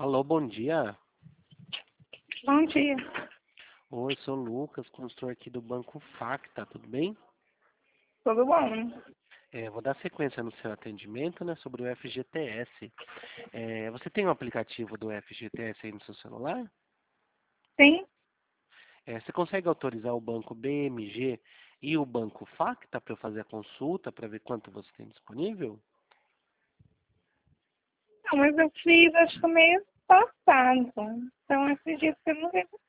Alô, bom dia. Bom dia. Oi, sou o Lucas, consultor aqui do Banco Facta, tudo bem? Tudo bom? Vou dar sequência no seu atendimento, né, sobre o FGTS. Você tem um aplicativo do FGTS aí no seu celular? Sim? Você consegue autorizar o Banco BMG e o Banco Facta para eu fazer a consulta, para ver quanto você tem disponível? Não, mas eu fiz acho que mês passado. Então acredito que eu não tenho